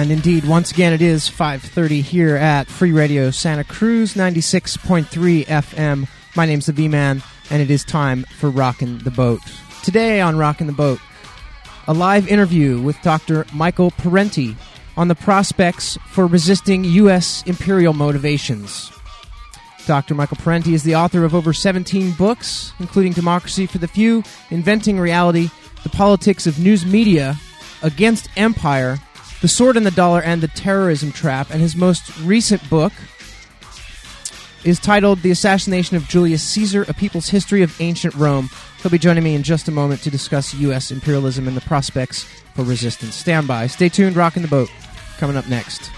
And indeed, once again, it is 5:30 here at Free Radio Santa Cruz, 96.3 FM. My name's the V-Man, and it is time for Rockin' the Boat. Today on Rockin' the Boat, a live interview with Dr. Michael Parenti on the prospects for resisting U.S. imperial motivations. Dr. Michael Parenti is the author of over 17 books, including Democracy for the Few, Inventing Reality, The Politics of News Media, Against Empire, The Sword and the Dollar, and The Terrorism Trap. And his most recent book is titled The Assassination of Julius Caesar, A People's History of Ancient Rome. He'll be joining me in just a moment to discuss U.S. imperialism and the prospects for resistance. Stand by. Stay tuned. Rockin' the Boat. Coming up next.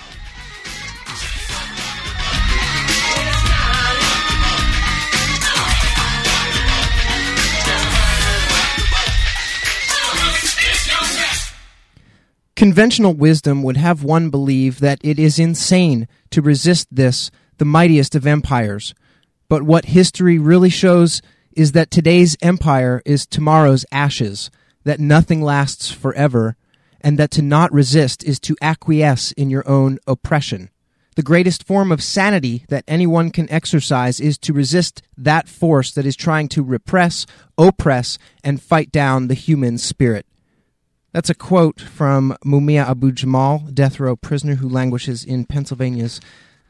Conventional wisdom would have one believe that it is insane to resist this, the mightiest of empires. But what history really shows is that today's empire is tomorrow's ashes, that nothing lasts forever, and that to not resist is to acquiesce in your own oppression. The greatest form of sanity that anyone can exercise is to resist that force that is trying to repress, oppress, and fight down the human spirit. That's a quote from Mumia Abu-Jamal, death row prisoner who languishes in Pennsylvania's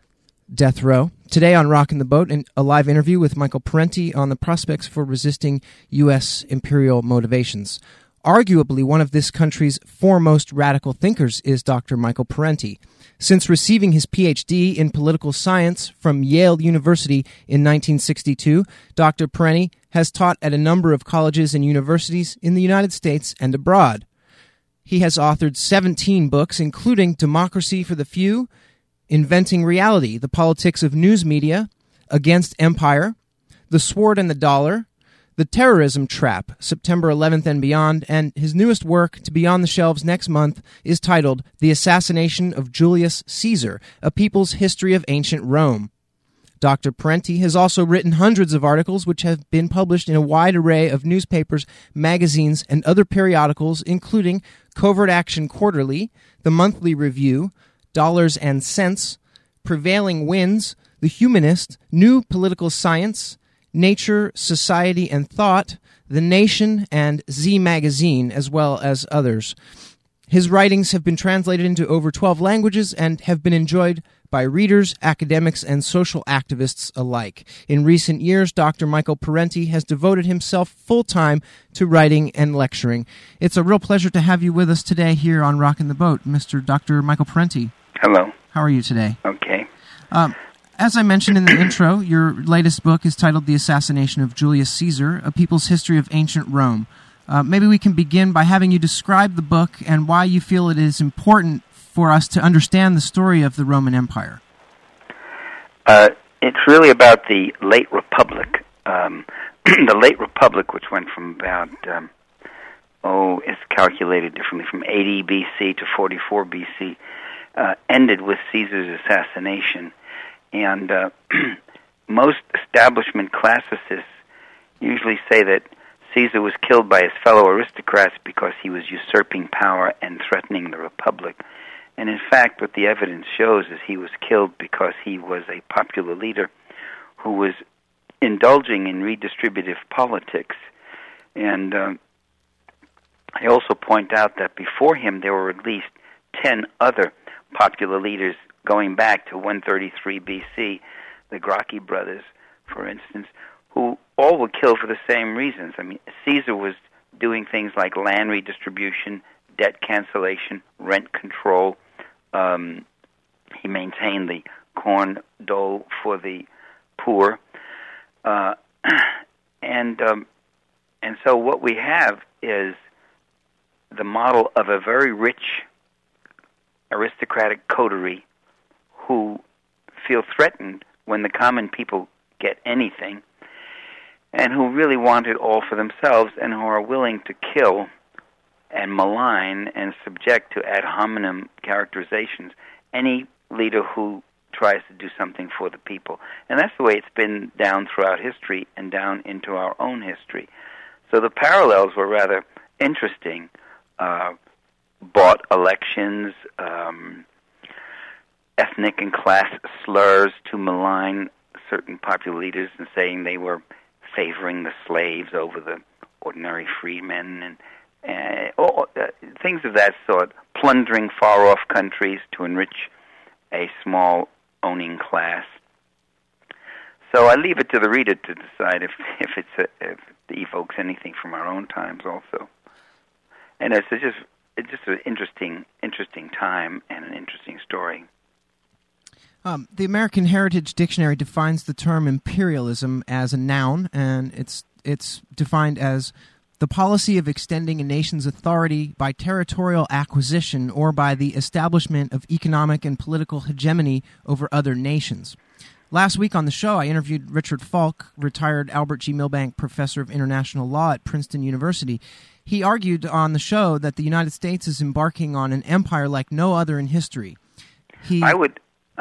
death row. Today on Rockin' the Boat, a live interview with Michael Parenti on the prospects for resisting U.S. imperial motivations. Arguably one of this country's foremost radical thinkers is Dr. Michael Parenti. Since receiving his Ph.D. in political science from Yale University in 1962, Dr. Parenti has taught at a number of colleges and universities in the United States and abroad. He has authored 17 books, including Democracy for the Few, Inventing Reality, The Politics of News Media, Against Empire, The Sword and the Dollar, The Terrorism Trap, September 11th and Beyond, and his newest work, to be on the shelves next month, is titled The Assassination of Julius Caesar, A People's History of Ancient Rome. Dr. Parenti has also written hundreds of articles which have been published in a wide array of newspapers, magazines, and other periodicals, including Covert Action Quarterly, The Monthly Review, Dollars and Cents, Prevailing Winds, The Humanist, New Political Science, Nature, Society, and Thought, The Nation, and Z Magazine, as well as others. His writings have been translated into over 12 languages and have been enjoyed by readers, academics, and social activists alike. In recent years, Dr. Michael Parenti has devoted himself full-time to writing and lecturing. It's a real pleasure to have you with us today here on Rockin' the Boat, Mr. Dr. Michael Parenti. Hello. How are you today? Okay. As I mentioned in the intro, your latest book is titled The Assassination of Julius Caesar, A People's History of Ancient Rome. Maybe we can begin by having you describe the book and why you feel it is important for us to understand the story of the Roman Empire. It's really about the late Republic. The late Republic, which went from about, it's calculated differently, from 80 BC to 44 BC, ended with Caesar's assassination. And most establishment classicists usually say that Caesar was killed by his fellow aristocrats because he was usurping power and threatening the Republic. And in fact, what the evidence shows is he was killed because he was a popular leader who was indulging in redistributive politics. And I also point out that before him there were at least 10 other popular leaders going back to 133 BC, the Gracchi brothers, for instance, who all were killed for the same reasons. I mean, Caesar was doing things like land redistribution, debt cancellation, rent control. He maintained the corn dole for the poor. And so what we have is the model of a very rich aristocratic coterie who feel threatened when the common people get anything, and who really want it all for themselves, and who are willing to kill and malign and subject to ad hominem characterizations any leader who tries to do something for the people. And that's the way it's been down throughout history and down into our own history. So the parallels were rather interesting. Bought elections, ethnic and class slurs to malign certain popular leaders and saying they were favoring the slaves over the ordinary freedmen and things of that sort, plundering far-off countries to enrich a small owning class. So I leave it to the reader to decide if it evokes anything from our own times also. And it's just an interesting time and an interesting story. The American Heritage Dictionary defines the term imperialism as a noun, and it's defined as the policy of extending a nation's authority by territorial acquisition or by the establishment of economic and political hegemony over other nations. Last week on the show, I interviewed Richard Falk, retired Albert G. Milbank professor of international law at Princeton University. He argued on the show that the United States is embarking on an empire like no other in history. I would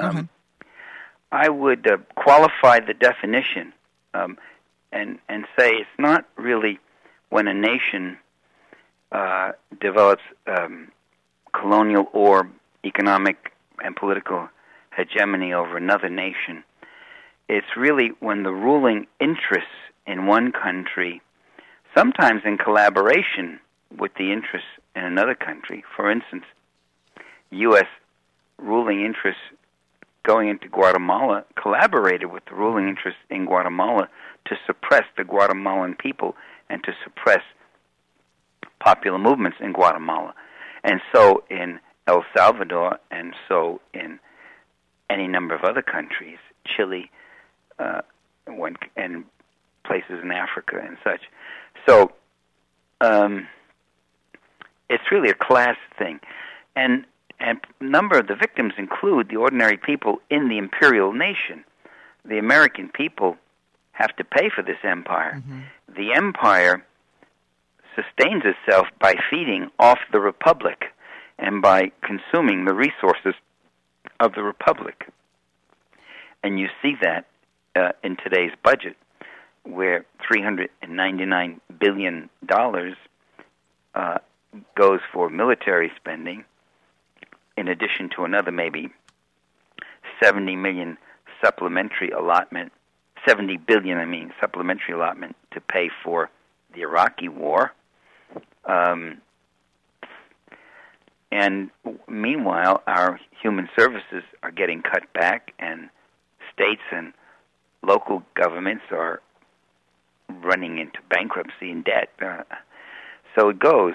qualify the definition and say it's not really when a nation develops colonial or economic and political hegemony over another nation. It's really when the ruling interests in one country, sometimes in collaboration with the interests in another country. For instance, U.S. ruling interests going into Guatemala collaborated with the ruling interests in Guatemala to suppress the Guatemalan people and to suppress popular movements in Guatemala. And so in El Salvador, and so in any number of other countries, Chile, and places in Africa and such. So it's really a class thing. And a number of the victims include the ordinary people in the imperial nation. The American people have to pay for this empire. Mm-hmm. The empire sustains itself by feeding off the republic and by consuming the resources of the republic. And you see that in today's budget, where $399 billion goes for military spending, in addition to another maybe 70 billion supplementary allotment to pay for the Iraqi war. And meanwhile, our human services are getting cut back, and states and local governments are running into bankruptcy and debt. So it goes.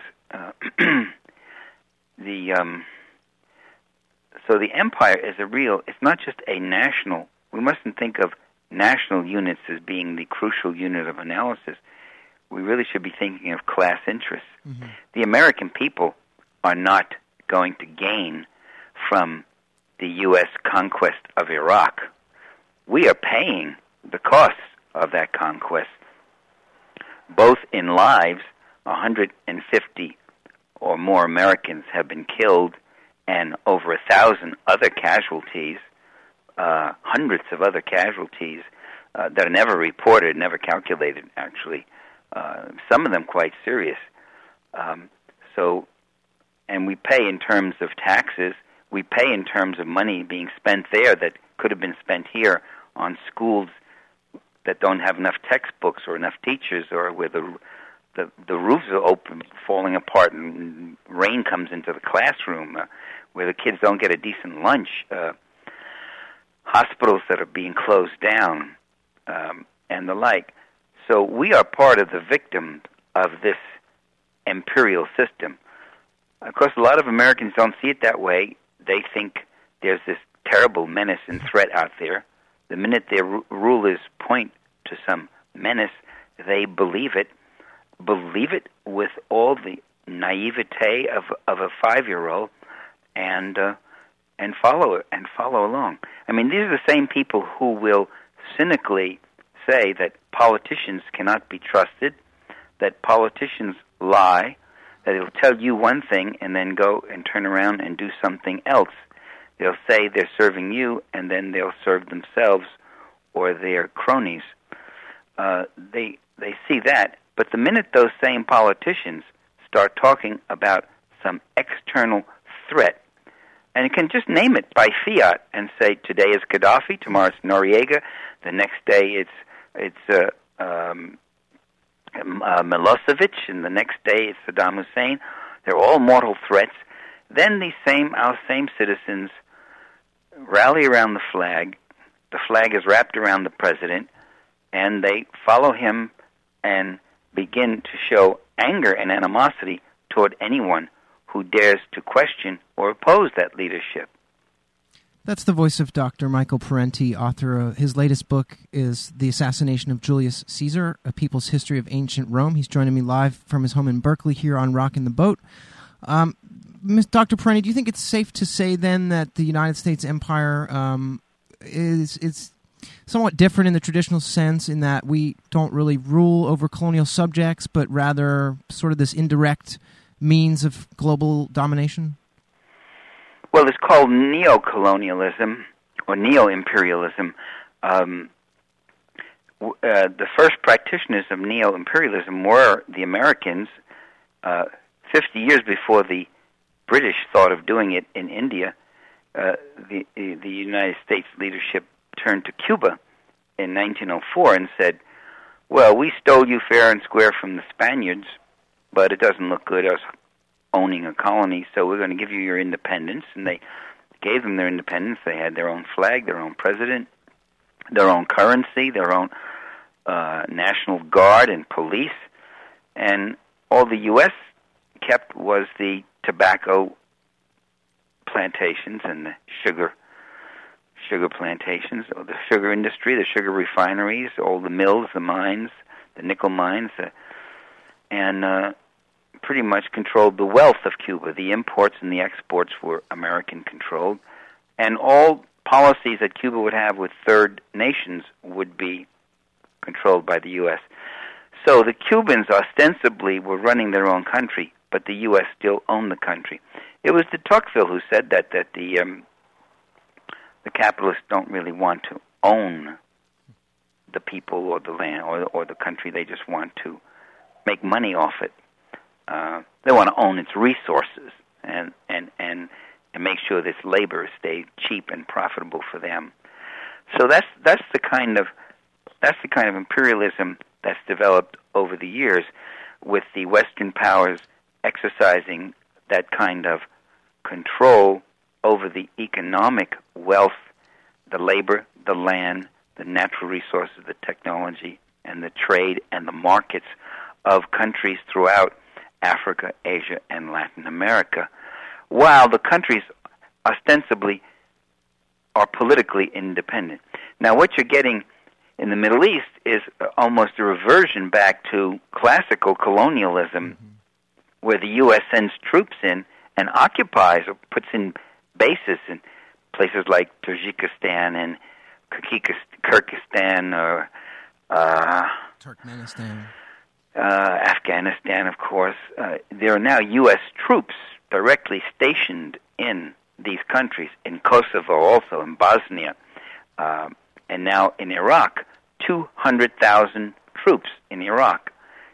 So the empire is it's not just a national, we mustn't think of national units as being the crucial unit of analysis. We really should be thinking of class interests. Mm-hmm. The American people are not going to gain from the U.S. conquest of Iraq. We are paying the costs of that conquest, both in lives. 150 or more Americans have been killed, and over 1,000 other casualties, hundreds of other casualties that are never reported, never calculated, actually. Some of them quite serious. And we pay in terms of taxes. We pay in terms of money being spent there that could have been spent here on schools that don't have enough textbooks or enough teachers, or where the roofs are open, falling apart, and rain comes into the classroom, where the kids don't get a decent lunch, hospitals that are being closed down, and the like. So we are part of the victim of this imperial system. Of course, a lot of Americans don't see it that way. They think there's this terrible menace and threat out there. The minute their rulers point to some menace, they believe it with all the naivete of a 5-year-old, and follow along. I mean, these are the same people who will cynically say that politicians cannot be trusted, that politicians lie, that they'll tell you one thing and then go and turn around and do something else. They'll say they're serving you, and then they'll serve themselves or their cronies. They see that. But the minute those same politicians start talking about some external threat, And it can just name it by fiat and say today is Gaddafi, tomorrow it's Noriega, the next day it's Milosevic, and the next day it's Saddam Hussein. They're all mortal threats. Then our same citizens rally around the flag. The flag is wrapped around the president, and they follow him and begin to show anger and animosity toward anyone who dares to question or oppose that leadership. That's the voice of Dr. Michael Parenti, author of his latest book is The Assassination of Julius Caesar, A People's History of Ancient Rome. He's joining me live from his home in Berkeley here on Rockin' the Boat. Dr. Parenti, do you think it's safe to say then that the United States empire is somewhat different in the traditional sense in that we don't really rule over colonial subjects, but rather sort of this indirect means of global domination? Well, it's called neo-colonialism or neo-imperialism. The first practitioners of neo-imperialism were the Americans 50 years before the British thought of doing it in India. The United States leadership turned to Cuba in 1904 and said, well, we stole you fair and square from the Spaniards, but it doesn't look good us owning a colony, so we're going to give you your independence. And they gave them their independence. They had their own flag, their own president, their own currency, their own National Guard and police. And all the U.S. kept was the tobacco plantations and the sugar plantations, or the sugar industry, the sugar refineries, all the mills, the mines, the nickel mines, and pretty much controlled the wealth of Cuba. The imports and the exports were American-controlled, and all policies that Cuba would have with third nations would be controlled by the U.S. So the Cubans ostensibly were running their own country, but the U.S. still owned the country. It was de Tocqueville who said that the capitalists don't really want to own the people or the land or the country. They just want to make money off it. They want to own its resources and make sure this labor stays cheap and profitable for them. So that's the kind of imperialism that's developed over the years, with the Western powers exercising that kind of control over the economic wealth, the labor, the land, the natural resources, the technology, and the trade and the markets of countries throughout Africa, Asia, and Latin America, while the countries ostensibly are politically independent. Now, what you're getting in the Middle East is almost a reversion back to classical colonialism, where the U.S. sends troops in and occupies or puts in bases in places like Tajikistan and Kyrgyzstan or Turkmenistan. Afghanistan, of course. There are now U.S. troops directly stationed in these countries, in Kosovo also, in Bosnia, and now in Iraq. 200,000 troops in Iraq.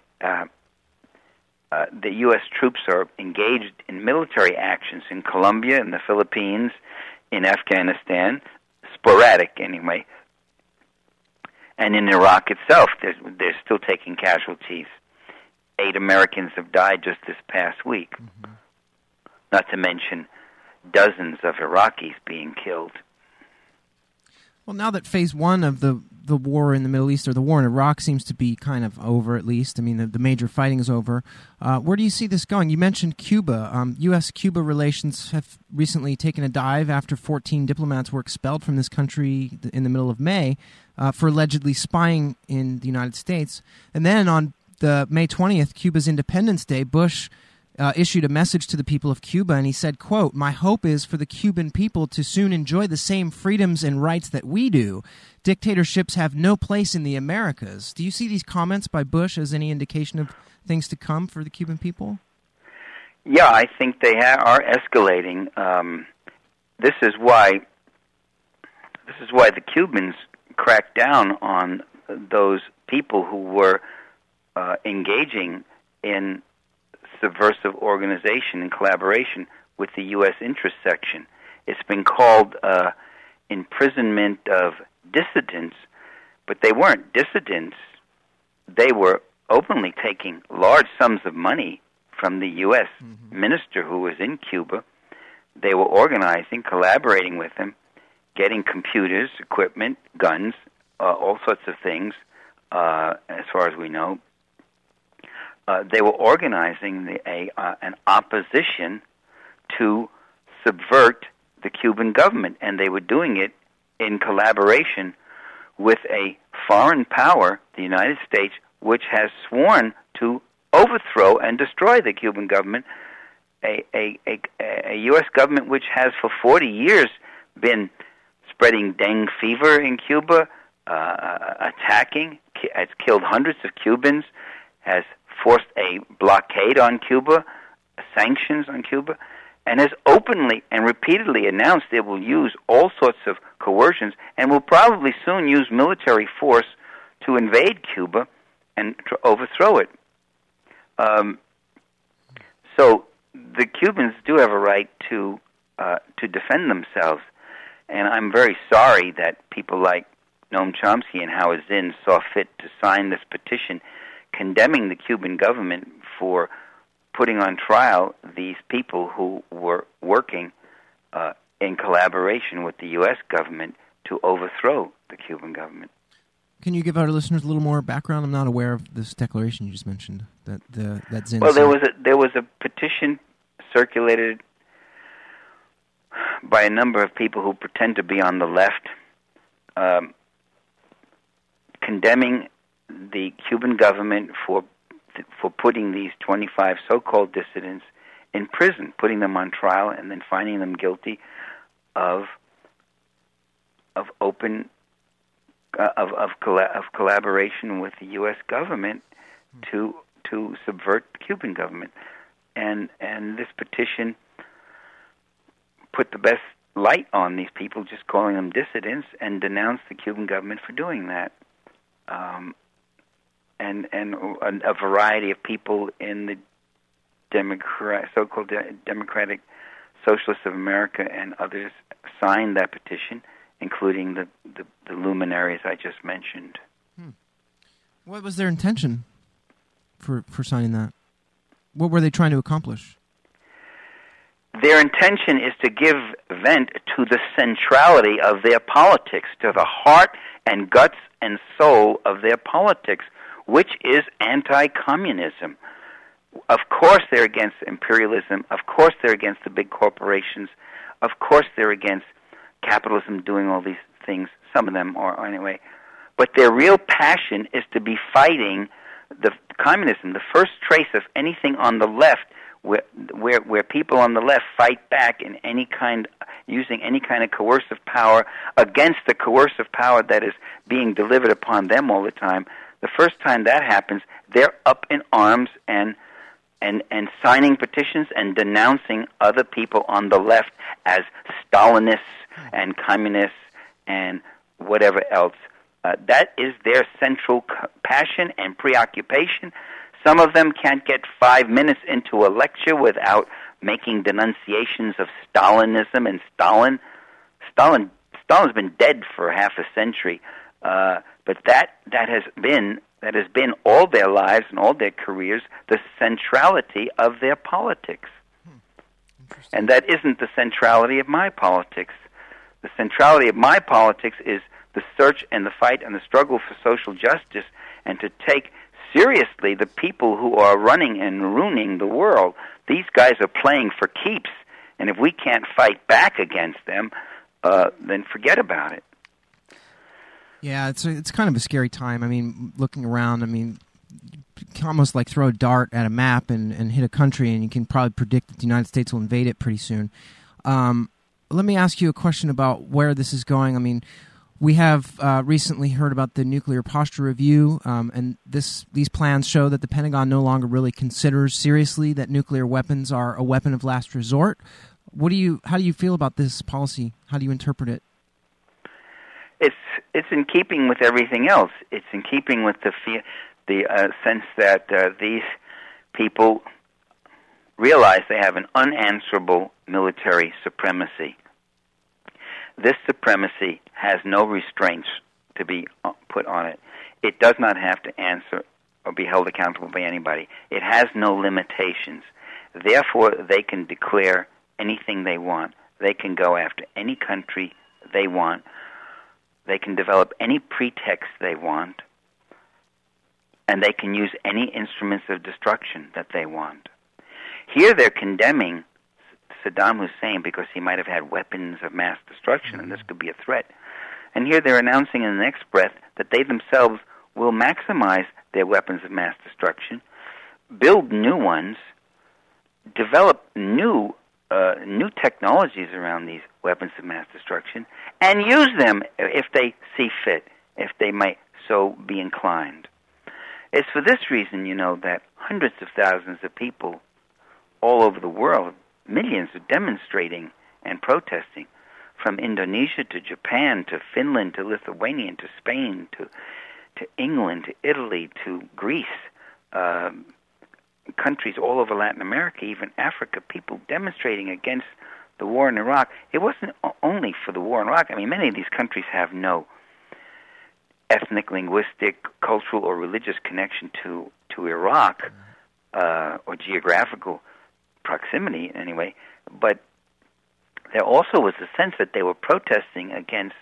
The U.S. troops are engaged in military actions in Colombia, in the Philippines, in Afghanistan, sporadic anyway, and in Iraq itself. They're still taking casualties. 8 Americans have died just this past week, not to mention dozens of Iraqis being killed. Well, now that phase one of the war in the Middle East, or the war in Iraq, seems to be kind of over, at least. I mean, the major fighting is over. Where do you see this going? You mentioned Cuba. U.S.-Cuba relations have recently taken a dive after 14 diplomats were expelled from this country in the middle of May for allegedly spying in the United States. And then on the May 20th, Cuba's Independence Day, Bush issued a message to the people of Cuba, and he said, quote, "My hope is for the Cuban people to soon enjoy the same freedoms and rights that we do. Dictatorships have no place in the Americas." Do you see these comments by Bush as any indication of things to come for the Cuban people? Yeah, I think they are escalating. This is why the Cubans cracked down on those people who were engaging in subversive organization and collaboration with the U.S. interest section. It's been called imprisonment of dissidents, but they weren't dissidents. They were openly taking large sums of money from the U.S. minister who was in Cuba. They were organizing, collaborating with him, getting computers, equipment, guns, all sorts of things, as far as we know. They were organizing an opposition to subvert the Cuban government, and they were doing it in collaboration with a foreign power, the United States, which has sworn to overthrow and destroy the Cuban government, a U.S. government which has for 40 years been spreading dengue fever in Cuba, attacking, has killed hundreds of Cubans, has forced a blockade on Cuba, sanctions on Cuba, and has openly and repeatedly announced it will use all sorts of coercions and will probably soon use military force to invade Cuba and to overthrow it. So the Cubans do have a right to defend themselves, and I'm very sorry that people like Noam Chomsky and Howard Zinn saw fit to sign this petition condemning the Cuban government for putting on trial these people who were working in collaboration with the U.S. government to overthrow the Cuban government. Can you give our listeners a little more background? I'm not aware of this declaration you just mentioned. That Zinn. Well, there was a petition circulated by a number of people who pretend to be on the left, condemning the Cuban government for putting these 25 so-called dissidents in prison, putting them on trial, and then finding them guilty of collaboration with the U.S. government to subvert the Cuban government, and this petition put the best light on these people, just calling them dissidents, and denounced the Cuban government for doing that. And a variety of people in the so-called Democratic Socialists of America and others signed that petition, including the luminaries I just mentioned. What was their intention for signing that? What were they trying to accomplish? Their intention is to give vent to the centrality of their politics, to the heart and guts and soul of their politics, which is anti-communism. Of course they're against imperialism. Of course they're against the big corporations. Of course they're against capitalism doing all these things. Some of them are anyway. But their real passion is to be fighting the communism. The first trace of anything on the left where people on the left fight back in using any kind of coercive power against the coercive power that is being delivered upon them all the time. The first time that happens, they're up in arms and signing petitions and denouncing other people on the left as Stalinists and communists and whatever else. That is their central passion and preoccupation. Some of them can't get 5 minutes into a lecture without making denunciations of Stalinism and Stalin. Stalin's been dead for half a century, but that has been all their lives and all their careers the centrality of their politics. And that isn't the centrality of my politics. The centrality of my politics is the search and the fight and the struggle for social justice, and to take seriously the people who are running and ruining the world. These guys are playing for keeps, and if we can't fight back against them, then forget about it. Yeah, it's kind of a scary time. I mean, looking around, you can almost like throw a dart at a map and hit a country, and you can probably predict that the United States will invade it pretty soon. Let me ask you a question about where this is going. I mean, we have recently heard about the Nuclear Posture Review, and these plans show that the Pentagon no longer really considers seriously that nuclear weapons are a weapon of last resort. How do you feel about this policy? How do you interpret it? It's in keeping with everything else. It's in keeping with the sense that these people realize they have an unanswerable military supremacy. This supremacy has no restraints to be put on it. It does not have to answer or be held accountable by anybody. It has no limitations. Therefore, they can declare anything they want. They can go after any country they want. They can develop any pretext they want. And they can use any instruments of destruction that they want. Here they're condemning Saddam Hussein because he might have had weapons of mass destruction, and this could be a threat. And here they're announcing in the next breath that they themselves will maximize their weapons of mass destruction, build new ones, develop new technologies around these weapons of mass destruction, and use them if they see fit, if they might so be inclined. It's for this reason, that hundreds of thousands of people all over the world, millions, are demonstrating and protesting, from Indonesia to Japan to Finland to Lithuania to Spain to England to Italy to Greece, countries all over Latin America, even Africa, people demonstrating against the war in Iraq. It wasn't only for the war in Iraq. I mean, many of these countries have no ethnic, linguistic, cultural, or religious connection to Iraq, or geographical proximity anyway, but there also was a sense that they were protesting against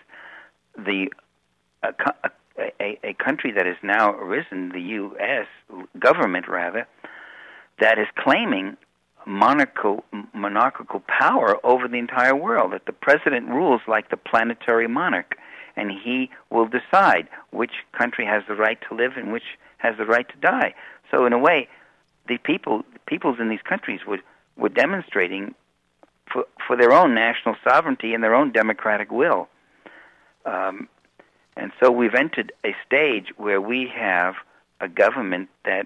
a country that has now arisen, the U.S. government rather, that is claiming monarchical power over the entire world, that the president rules like the planetary monarch, and he will decide which country has the right to live and which has the right to die. So in a way, the peoples in these countries were demonstrating for their own national sovereignty and their own democratic will. And so we've entered a stage where we have a government that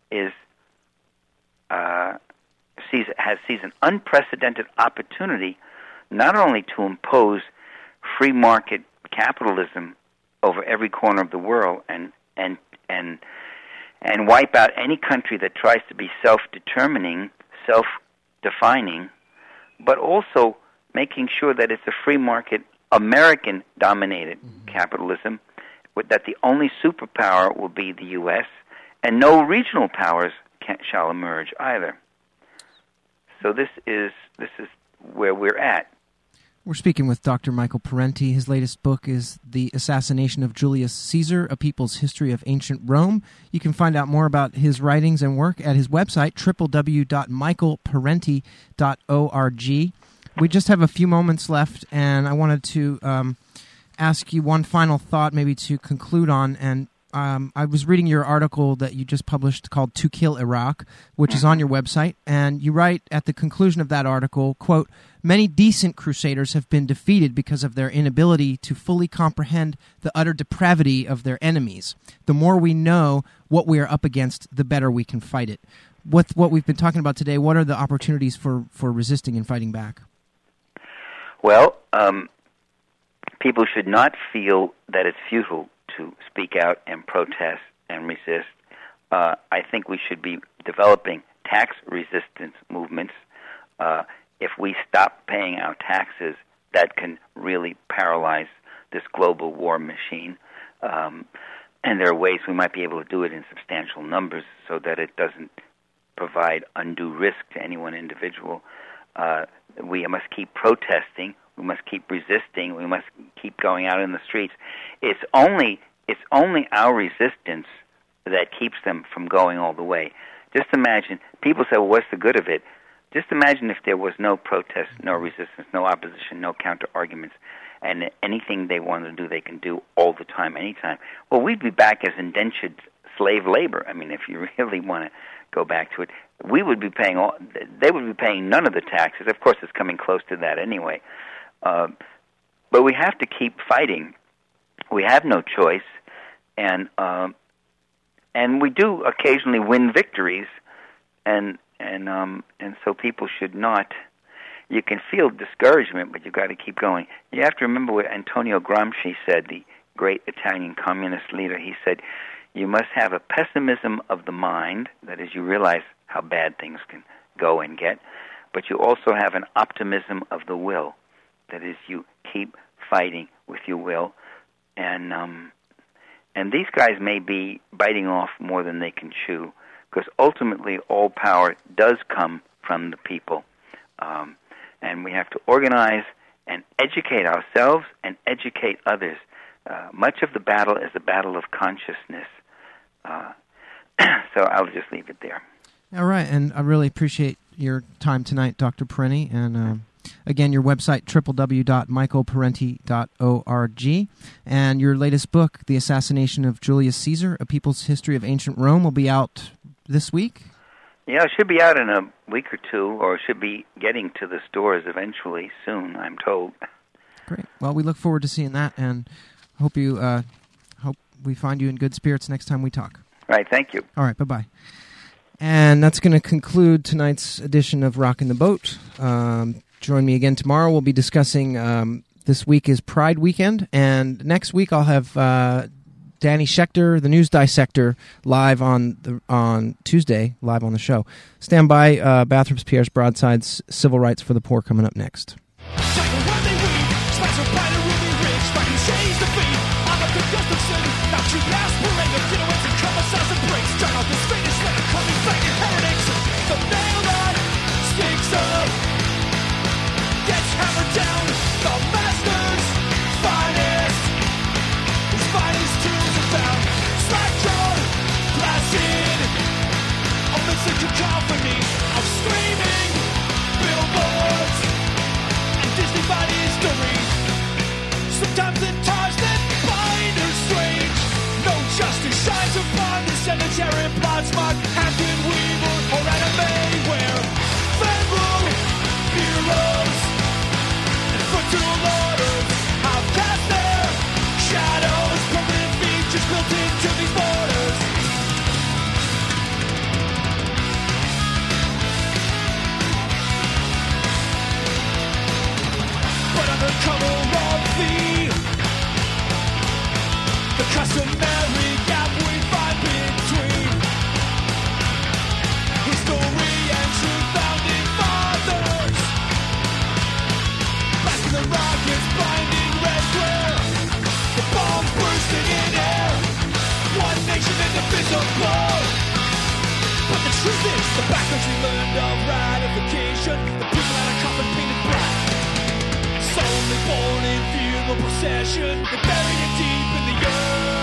sees an unprecedented opportunity not only to impose free market capitalism over every corner of the world and wipe out any country that tries to be self-determining, self-defining, but also making sure that it's a free market, American-dominated capitalism, that the only superpower will be the U.S., and no regional powers shall emerge either. So this is where we're at. We're speaking with Dr. Michael Parenti. His latest book is The Assassination of Julius Caesar, A People's History of Ancient Rome. You can find out more about his writings and work at his website, www.michaelparenti.org. We just have a few moments left, and I wanted to ask you one final thought maybe to conclude on. And I was reading your article that you just published called To Kill Iraq, which is on your website, and you write at the conclusion of that article, quote, "Many decent crusaders have been defeated because of their inability to fully comprehend the utter depravity of their enemies. The more we know what we are up against, the better we can fight it." What we've been talking about today, what are the opportunities for resisting and fighting back? Well, people should not feel that it's futile to speak out and protest and resist. I think we should be developing tax resistance movements. If we stop paying our taxes, that can really paralyze this global war machine. And there are ways we might be able to do it in substantial numbers so that it doesn't provide undue risk to any one individual. We must keep protesting. We must keep resisting. We must keep going out in the streets. It's only our resistance that keeps them from going all the way. Just imagine, people say, well, what's the good of it? Just imagine if there was no protest, no resistance, no opposition, no counter-arguments, and anything they want to do, they can do all the time, anytime. Well, we'd be back as indentured slave labor. I mean, if you really want to go back to it, they would be paying none of the taxes. Of course, it's coming close to that anyway. But we have to keep fighting. We have no choice, and we do occasionally win victories, and so people should not. You can feel discouragement, but you've got to keep going. You have to remember what Antonio Gramsci said, the great Italian communist leader. He said, you must have a pessimism of the mind, that is, you realize how bad things can go and get, but you also have an optimism of the will, that is, you keep fighting with your will, and these guys may be biting off more than they can chew, because ultimately all power does come from the people, and we have to organize and educate ourselves and educate others. Much of the battle is a battle of consciousness. So I'll just leave it there. All right, and I really appreciate your time tonight, Dr. Parenti, and again, your website, www.michaelparenti.org, and your latest book, The Assassination of Julius Caesar, A People's History of Ancient Rome, will be out this week? Yeah, it should be out in a week or two, or it should be getting to the stores eventually soon, I'm told. Great. Well, we look forward to seeing that, and hope we find you in good spirits next time we talk. All right, thank you. All right, bye-bye. And that's going to conclude tonight's edition of Rockin' the Boat. Join me again tomorrow. We'll be discussing, this week is Pride Weekend, and next week I'll have Danny Schechter, the News Dissector, live on Tuesday, live on the show. Stand by, Bathrooms, Pierre's Broadsides, Civil Rights for the Poor coming up next. Cacophony of screaming billboards and Disney body stories. Sometimes the ties that bind are strange. No justice shines upon the cemetery plots marked Hampton Weaver or Anna May, where federal bureaus and fraternal orders have cast their shadows, permanent features built into these borders. Under cover of the customary gap we find between history and true founding fathers. Blasting the rockets, blinding red glare, the bombs bursting in air. One nation indivisible. But the truth is, the backcountry land of ratification, the people that are coffin painted black. Only born in funeral procession, they buried it deep in the earth.